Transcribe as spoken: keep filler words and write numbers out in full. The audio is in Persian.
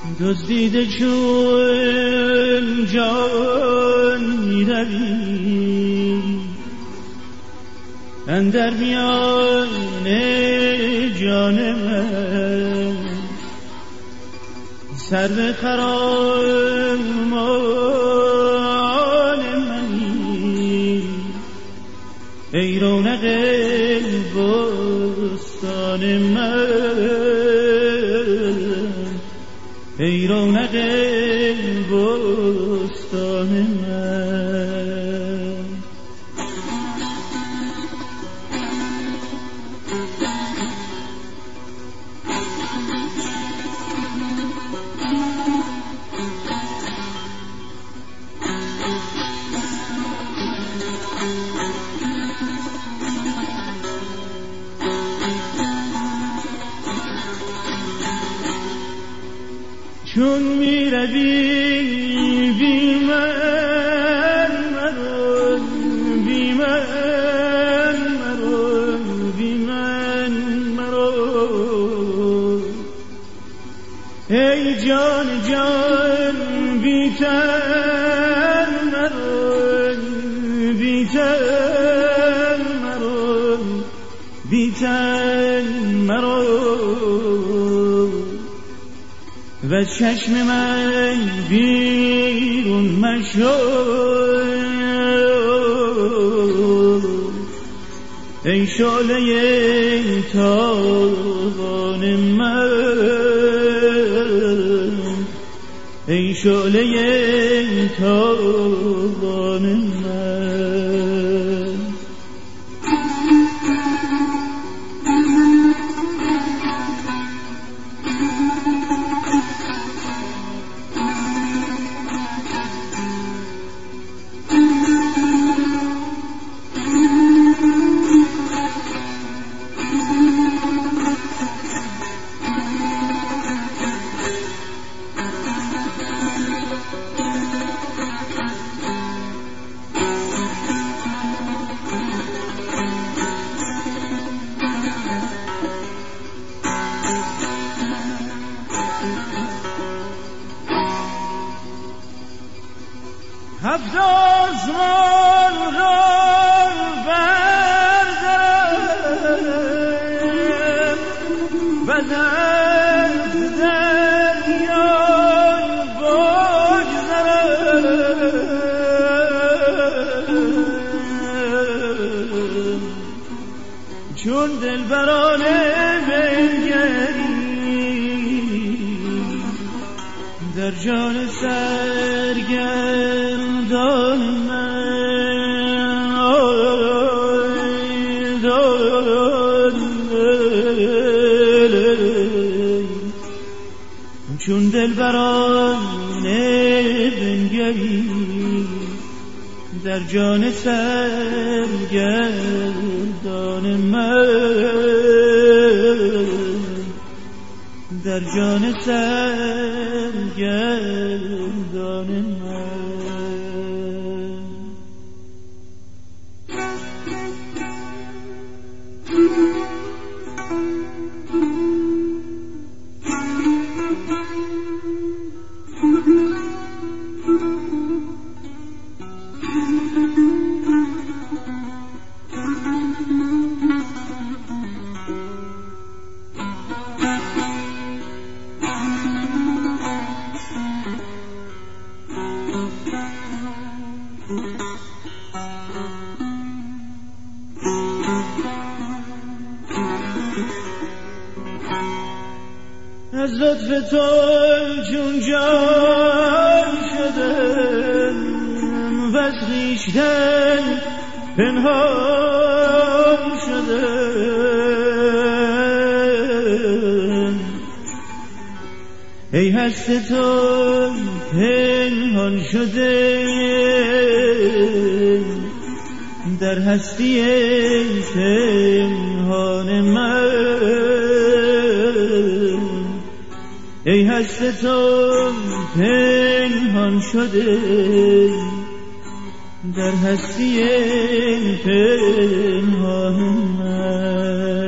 دزدیده چون جان میروی اندر میان جان من سر به خرامان منی ای رونق بستان من ای رونق بستان من چون می روی بی من مرو بی من مرو بی من مرو ای جان جان بی تن مرو بی تن مرو بی تن مرو و چشم من بیرون مشو ای شعله تابان من ای شعله تابان من هفت آسمان را بردارم و در دریای بگذرم چون دلبران بنگری در جان سرگردان من چون دلبران بنگری در جان سرگردان من در جان سرگردان من از لطف تو چون جان شدم و خویشتن پنهان شدم ای هست تو پنهان شده در هستی پنهان من ای هست تو پنهان شده در هستی پنهان من